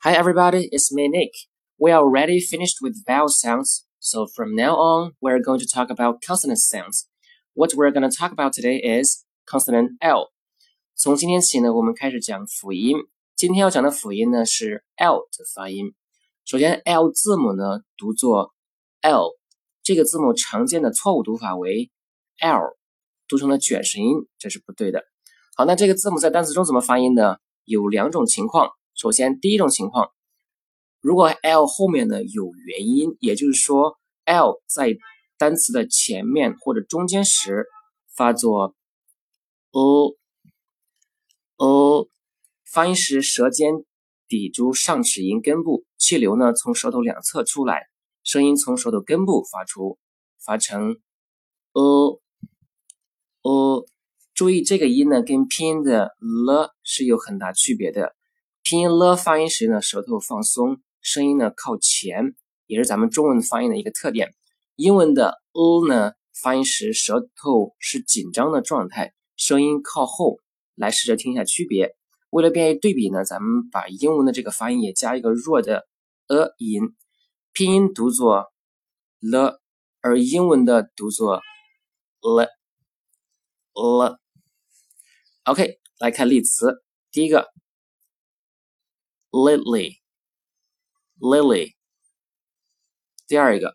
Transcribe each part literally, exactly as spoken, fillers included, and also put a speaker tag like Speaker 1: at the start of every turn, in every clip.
Speaker 1: Hi everybody, it's me Nick. We are already finished with vowel sounds, so from now on, we're going to talk about consonant sounds. What we're going to talk about today is consonant L. 从今天起呢，我们开始讲辅音。今天要讲的辅音呢是 L 的发音。首先 L 字母呢读作 L， 这个字母常见的错误读法为 L， 读成了卷舌音，这是不对的。好，那这个字母在单词中怎么发音呢？有两种情况。首先，第一种情况，如果 L 后面呢有元音，也就是说 L 在单词的前面或者中间时发作 o o， 发音时舌尖抵住上齿龈根部，气流呢从舌头两侧出来，声音从舌头根部发出，发成 o o。注意这个音呢跟拼音的 了 是有很大区别的。拼音了发音时呢，舌头放松，声音呢靠前，也是咱们中文发音的一个特点。英文的 o 呢，发音时舌头是紧张的状态，声音靠后。来试着听一下区别。为了便于对比呢，咱们把英文的这个发音也加一个弱的 a 音，拼音读作了，而英文的读作了了。OK， 来看例词，第一个。Lily, Lily. 第二个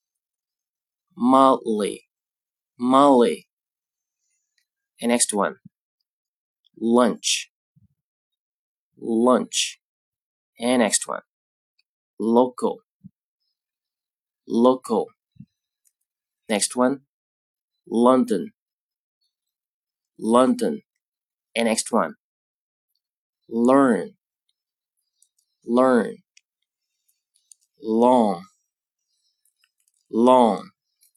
Speaker 1: Molly, Molly. And next one Lunch, Lunch. And next one Local, Local. Next one London, London. And next one Learn, Learn. Long, long.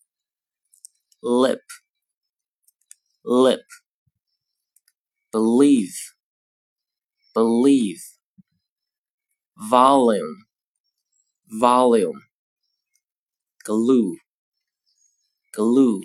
Speaker 1: Lip, lip. Believe, believe. Volume, volume. Glue, glue.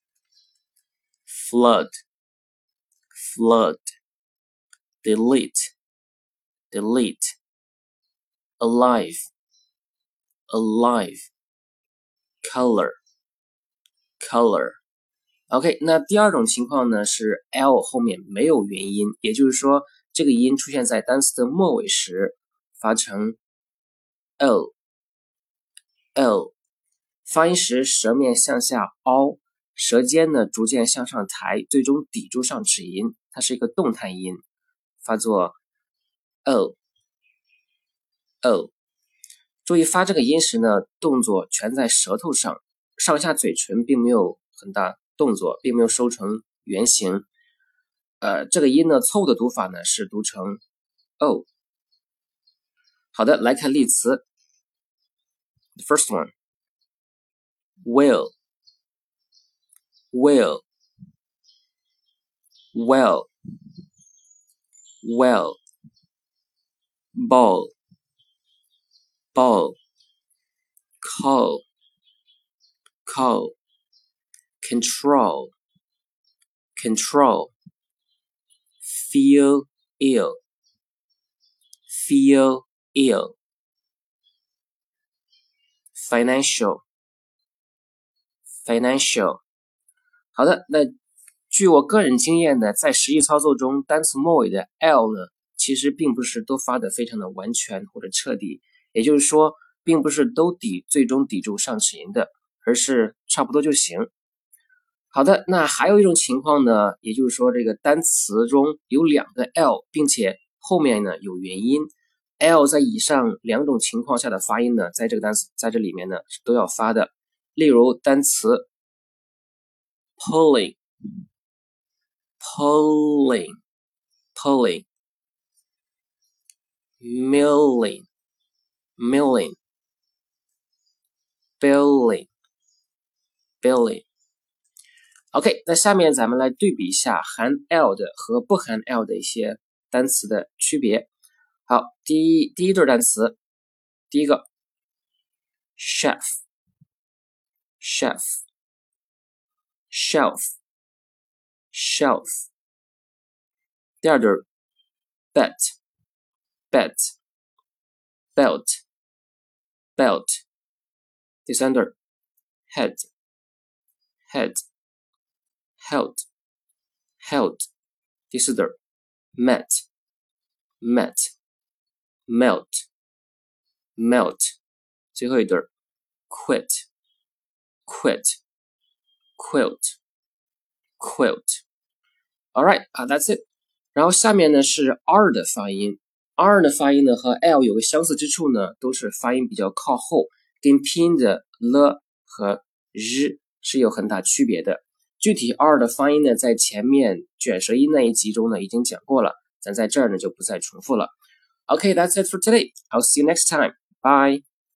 Speaker 1: Flood, flood. Delete, delete. Alive, alive. Color, color. OK， 那第二种情况呢是 L 后面没有元音，也就是说这个音出现在单词的末尾时发成 L L， 发音时舌面向下凹，舌尖呢逐渐向上抬，最终抵住上齿龈，它是一个动态音，发作 L O。 注意发这个音时呢，动作全在舌头上，上下嘴唇并没有很大动作，并没有收成圆形。呃，这个音呢，错误的读法呢是读成 O。 好的，来看例词。 The first one Will, will. Well, well. Ball, ball. Call, call. Control, control. Feel ill, feel ill. Financial, financial. 好的，那据我个人经验呢，在实际操作中，单词末尾的 L 呢，其实并不是都发得非常的完全或者彻底，也就是说，并不是都抵最终抵住上齿龈的，而是差不多就行。好的，那还有一种情况呢，也就是说这个单词中有两个 L， 并且后面呢有元音 L 在以上两种情况下的发音呢，在这个单词在这里面呢是都要发的。例如单词 pulling, pulling, pulling. Milling, milling. Billing, billing. OK， 那下面咱们来对比一下含 L 的和不含 L 的一些单词的区别。好，第一第一对单词，第一个 chef, chef, shelf, shelf. 第二对 bet, bet, belt belt 第三对 head head held held 第四对 met met melt melt 最后一对 quit quit quilt quilt alright 啊 that's it 然后下面呢是 R 的发音 R 的发音呢和 L 有个相似之处呢，都是发音比较靠后，跟拼音的 L 和 R 是有很大区别的。具体 R 的发音呢，在前面卷舌音那一集中呢已经讲过了，咱在这儿呢就不再重复了。Okay, that's it for today. I'll see you next time. Bye.